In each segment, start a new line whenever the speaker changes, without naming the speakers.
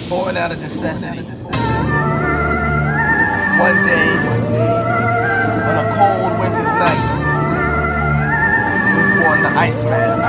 Born out of necessity. One day, on a cold winter's night, was born the Iceman.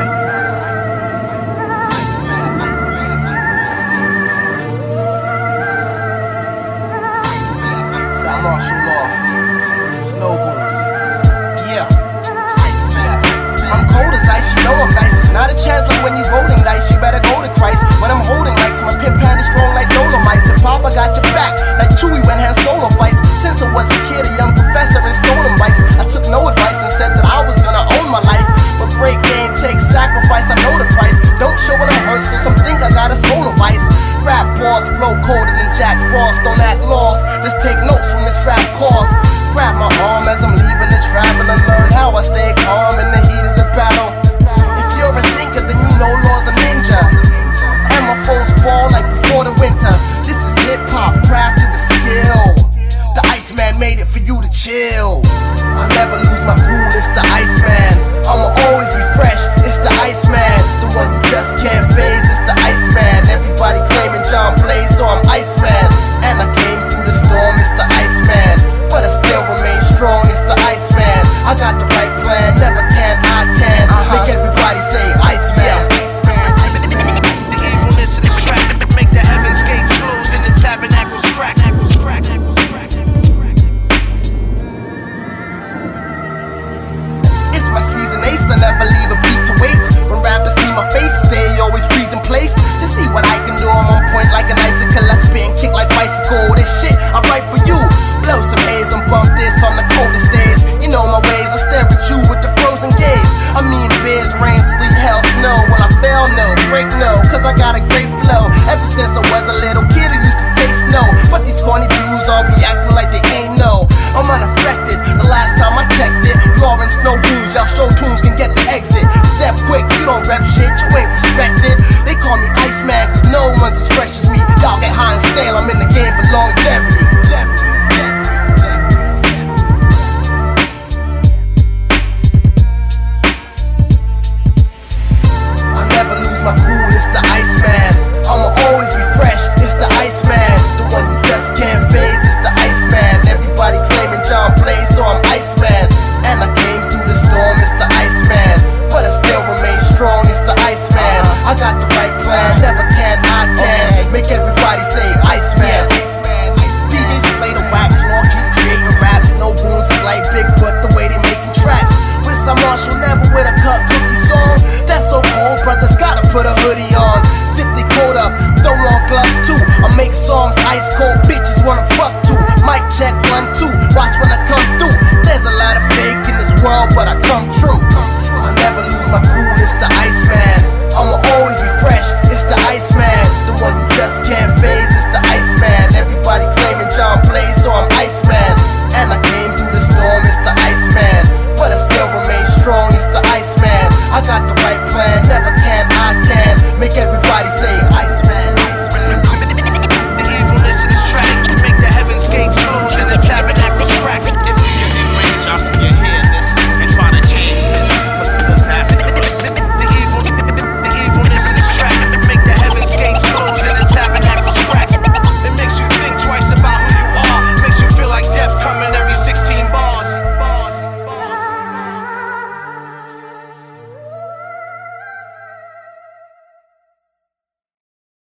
Sound martial law, snow goons. Yeah. I'm cold as ice, you know I'm nice. It's not a chance like when you rolling dice, you better go to Christ. When I'm holding lights, my pin pan is strong like Dolomites. And Papa got your back, like Chewie when Han Solo fights. Since I was a kid, a young professor in stolen bikes, I took no advice and said that I was gonna own my life. But great game takes sacrifice, I know the price. Don't show when I'm hurt, so some think I got a soul of ice. Rap bars flow colder than Jack Frost, don't act lost. Just take notes from this rap course. Grab my arm as I'm leaving to travel and learn how I stay calm in the heat of the battle. If you're a thinker, then you know law's a ninja. And my foes fall like before the winter. This is hip-hop crafted with skill. The Iceman made it for you to chill. I'll never lose my cool, it's the Iceman. I'ma always be fresh, it's the Iceman. The one you just can't phase, it's the Iceman. Everybody claiming John Blaze, so I'm Iceman. And I came through the storm, it's the Iceman. But I still remain strong, it's the Iceman. I got the right plan, never can, I can. Make everybody say Iceman.
The evilness of the track, make the heavens gates close and the tabernacles crack.
It's my season ace, I never leave a beat to waste. When rappers see my face, they always freeze in place. To see what I can do, I'm on point like an icicle. I spit and kick like bicycle. This shit, I write for you. Blow some haze and bump this on the coldest days. You know my ways, I stare at you with the frozen gaze. I mean biz, rain, sleet, hell, snow. Will I fail? No, break no, cause I got a great flow. Ever since I was a little kid, I used to taste no. But these corny dudes all be acting like they ain't know. I'm unaffected, the last time I checked it. Lawrence, no rules, y'all show tunes can get the exit. Step quick, you don't rep shit, you ain't respected. They call me Iceman, cause no one's as fresh as me. Y'all get high and stale, I'm in the game for longevity. I'll never lose my cool, it's the Iceman. I'ma always be fresh, it's the Iceman. The one you just can't phase, it's the Iceman. Everybody claiming John Blaze, so I'm Iceman. And I came through the storm, it's the Iceman. But I still remain strong, it's the Iceman. I got the right plan, never can, I can. Make everybody say Iceman. DJs play the wax, law keep creating raps. No goons is like Bigfoot, the way they making tracks. With some Marshall, never with a cut cookie song. That's so cold, brothers gotta put a hoodie on. Sip the coat up, throw on gloves too. I make songs ice cold, bitches wanna fuck too. Mic check 1, 2, watch when I come through. There's a lot of fake in this world, but I come true. I'll never lose my cool, it's the Iceman. I'ma always be fresh, it's the Iceman. The one you just can't phase, it's the Iceman. Everybody claiming John Blaze, so I'm Iceman. And I came through the storm, it's the Iceman. But I still remain strong, it's the Iceman. I got the right plan, never can, I can. Make everybody say